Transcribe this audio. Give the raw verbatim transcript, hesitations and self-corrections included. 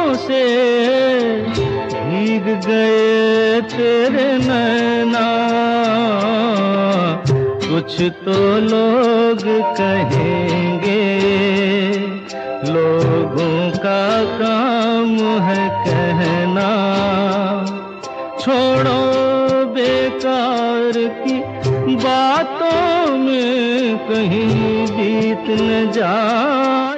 से भीग गए तेरे नैना, कुछ तो लोग कहेंगे, लोगों का काम है कहना। छोड़ो बेकार की बातों में कहीं बीत न जा